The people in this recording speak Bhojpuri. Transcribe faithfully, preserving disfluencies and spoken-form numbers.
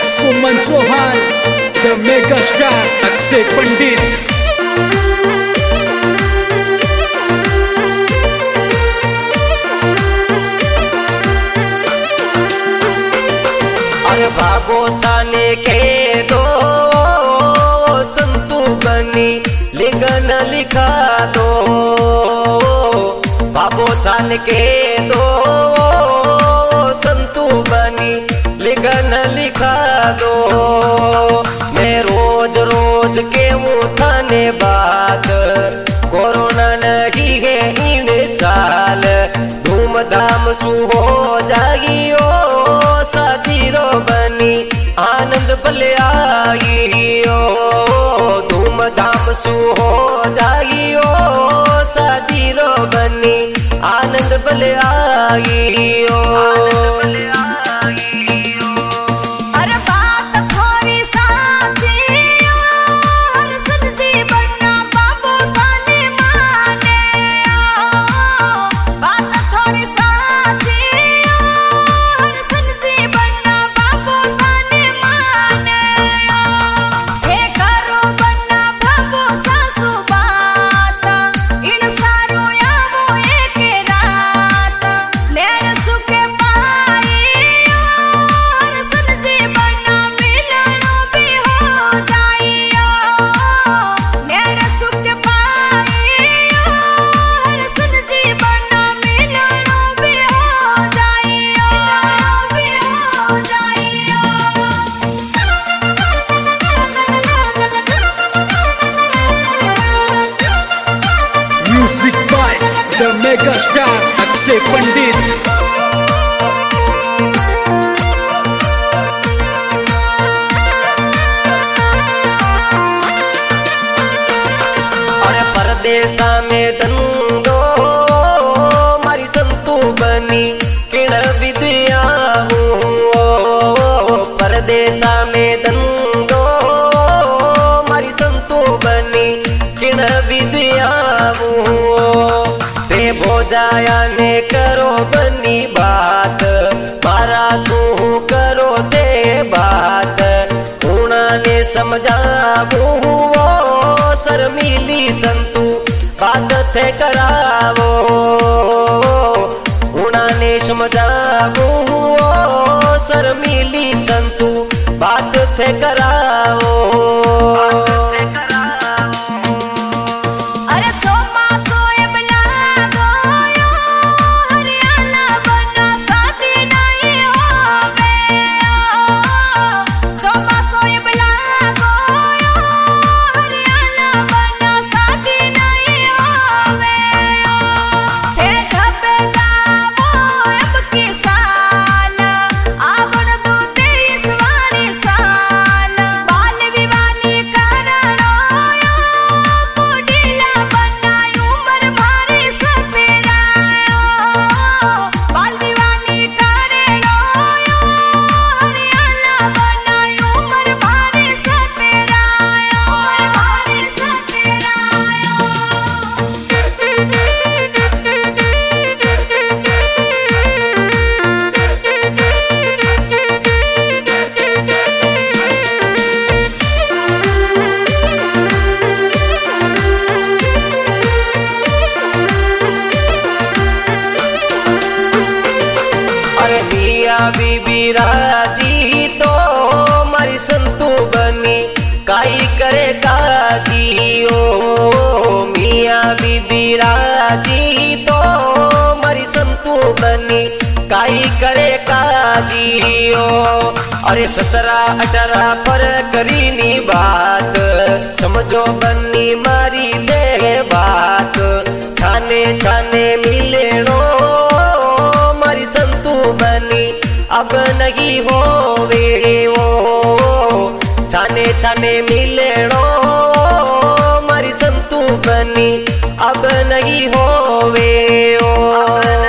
Suman Chauhan, the mega star Akshay Pandit. अरे बाबो साने के दो संतु बनी लिंगन लिखा दो, बाबो सान के दो संतु बनी लिंगन लिखा दो। मैं रोज रोज के वो थाने बात कोरोना नहीं है इन साल, धूमधाम सु हो जागियो साथीरो बनी आनंद भले आगियो, धूमधाम सु हो जागियो साथीरो बनी आनंद भले आगियो। Music by the mega star Akshay Pandit. अरे परदेसा में दंडो मारी संतु बनी किण विद्या हूँ, परदेसा में दंडो मारी संतु बनी किण विद्या ते भोजाया ने करो बनी बात, मारा सू करो ते बात, उना ने समझावू वो शर्मिली संतु बात थे करावो, उना ने समझावू वो शर्मिली संतु बात थे करावो। बीबी राजी तो मारी संतु बनी काई करे काजी ओ, मियाँ बीबी राजी तो मारी संतु बनी काई करे काजी ओ। अरे सत्रह अठारह पर करीनी बात समझो बनी मारी दे बात, छाने छाने मिलेनो मारी संतु बनी अब नहीं होवे वो, छाने छाने मिलेनो मारी संतु बनी अब नहीं होवे वो।